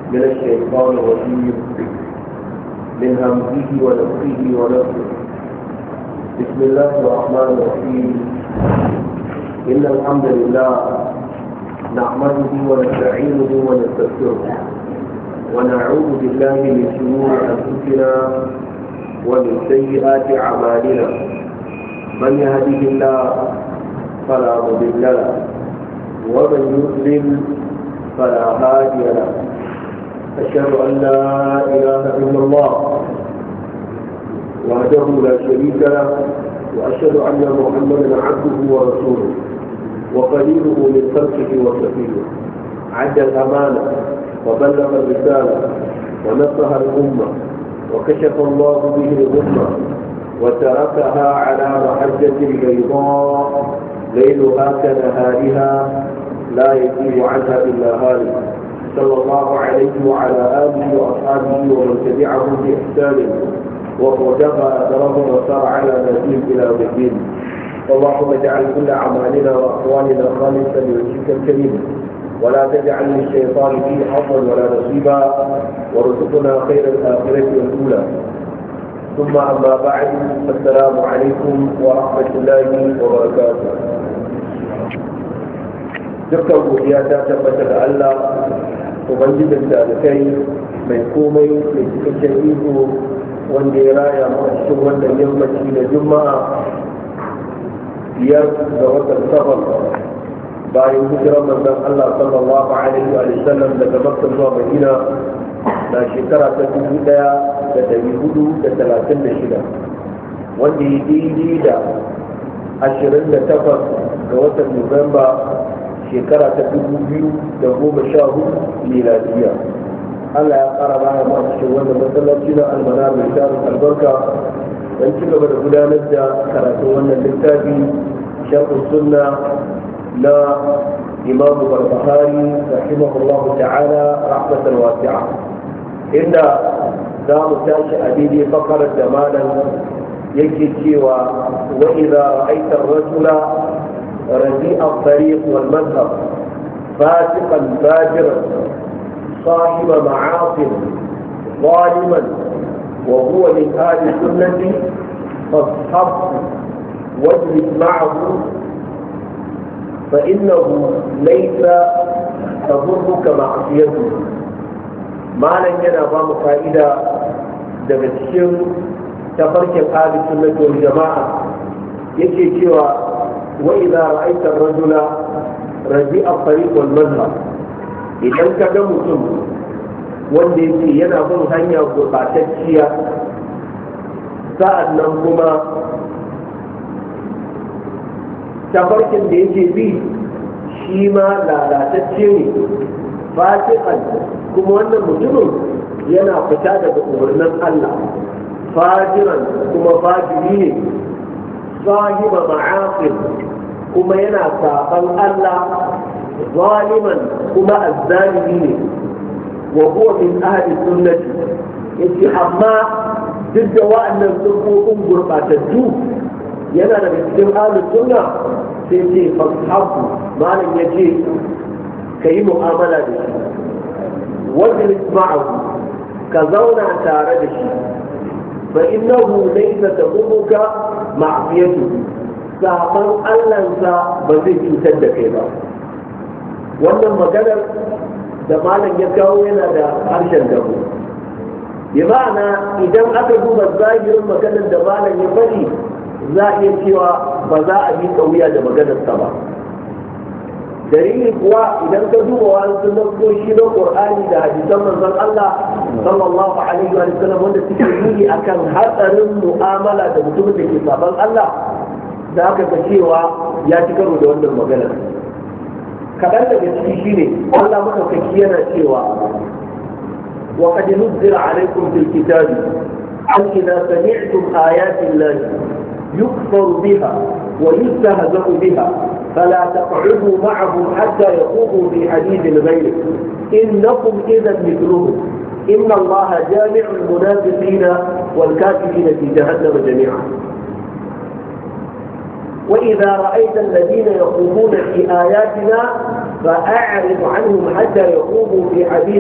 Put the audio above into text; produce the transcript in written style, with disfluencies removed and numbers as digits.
من الشيطان الرجيم من همزه ونفخه ونفخه. بسم الله الرحمن الرحيم. إن الحمد لله نحمده ونستعينه ونستغفره ونعوذ بالله من شرور أنفسنا ومن سيئات أعمالنا. من يهده الله فلا مضل له ومن يضلل فلا هادي له. أشهد أن لا إله إلا الله وحده لا شريك له وأشهد أن محمدا عبده ورسوله وقليله من خلقه وصفيه. عد الأمانة وبلغ الرسالة ونصح الأمة وكشف الله به الأمة وتركها على محجة بيضاء ليلها كنهارها لا يزيغ عنها إلا هالك. صلى الله عليه وعلى آله وأصحابه ومن تبعهم بإحسان وقتفى أثرهم وسار على نهجهم إلى يوم الدين. اللهم اجعل كل أعمالنا وأقوالنا خالصا لوجهك الكريم ولا تجعل للشيطان فيه حظا ولا نصيبا وارزقنا خير الآخرة والأولى. ثم أما بعد السلام عليكم ورحمة الله وبركاته. dukkan godiya ta tabbata da Allah ubangijin talikai mai komai mai cikakken iko wanda ya raya mu a cikin wannan yammaci da juma'a 5 ga watan safar bayan hijirar manzon Allah sallallahu alaihi wa sallam daga Makka zuwa Madina na shekara ta 1436 wanda ya daidai da 28 ga watan Nuwamba shekara ta 2014 miladiya. Allah ya ƙara baya ma cikin wannan masallaci na almanar mai sharin albarka don ci gaba da gudanar da karatun wannan littafi sharhun sunna na imamu barbahari rahimahullahu ta'ala rahmatan wasi'a, inda za mu tashi a daidai fakarar da malam yake cewa wa idza ra'aita ar-rajula رزيء الطريق والمذهب فاسقا فاجرا صاحب معاصي ظالما وهو من اهل السنه فاصحبه واجلس معه فانه ليس تضرك معصيته. ما لن ينبغى فائده daga cikin tafarkin ahli sunnah wal jama'a yake cewa وإذا رأيت الرجل رجيء الطريق والمذهب إذا كان مسلم wanda yake yana bin hanya gurɓatacciya sa'annan kuma tafarkin da yake bi shi ma lalatacce ne fasiqan kuma wannan mutumin yana fita daga umarnin Allah fajiran kuma fajiri ne sahiba ma'asir kuma yana saban Allah zaliman kuma azzalimi ne wa huwa min ahli sunnati yace amma duk da wa'annan sunfofin gurbatattu yana daga cikin ahli sunna sai ce fashabu malam yace kayi mu'amala da shi wajen ma'ahu ka zauna tare da shi fa innahu laysa tabuka ma'siyatu saban Allahnsa ba zai cutar da kai ba. Wannan maganar da malam ya kawo yana da harshen dabo. Bi ma'ana idan aka duba zahirin maganar da malam ya faɗi za a iya cewa ba za a yi kauya da maganarsa ba. Dalili kuwa idan ka duba wani nassoshi na Qur'ani da hadisan manzon Allah sallallahu alaihi wa sallam wanda suke nuni akan hatsarin mu'amala da mutumin da ke saban Allah da aka ga cewa ya ci karo da wannan magana. Kaɗan daga ciki shine Allah madaukaki yana cewa wa qad nuzila alaikum fil kitabi an idza sami'tum ayati llahi yukfaru biha wa yustahza'u biha فلا تقعدوا معهم حتى يخوضوا في حديث غيره إنكم إذا مثلهم إن الله جامع المنافقين والكافرين في جهنم جميعا. وإذا رأيت الذين يخوضون في آياتنا فأعرض عنهم حتى يخوضوا في حديث